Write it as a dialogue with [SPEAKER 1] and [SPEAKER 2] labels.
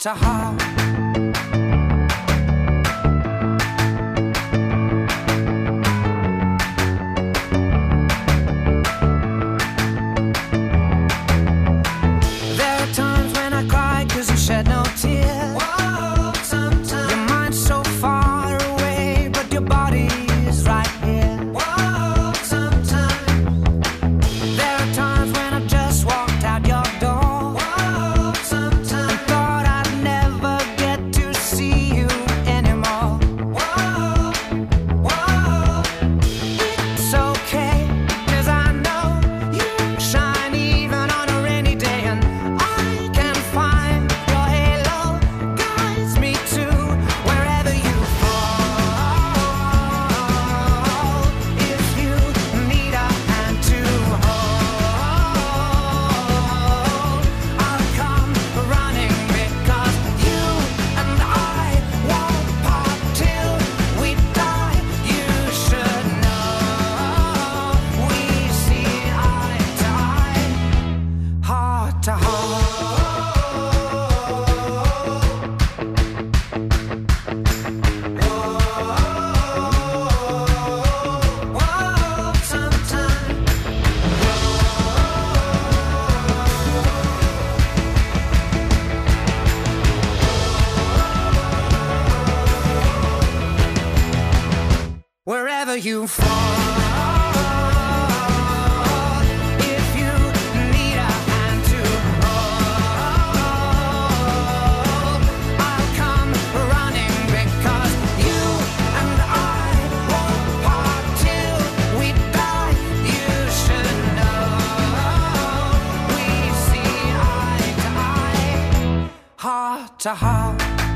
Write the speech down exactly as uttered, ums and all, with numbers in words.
[SPEAKER 1] to heart. There are times when I cry 'cause you shed no tears. Whoa, sometimes your mind's so far away, but your body's right here. Whoa, sometimes there are times when I just walked out your door. Whoa, sometimes and thought I'd never get to see you anymore. Whoa, whoa, it's okay, 'cause I know you shine even on a rainy day, and I can find your halo guides me to wherever you fall. If you need a hand to hold, I'll come running because you and I won't part till we die. You should know we see eye to eye, heart to heart. Whoa, sometimes wherever you fall, if you need a hand to hold, I'll come running because you and I won't part till we die. You should know we see eye to eye, heart to heart.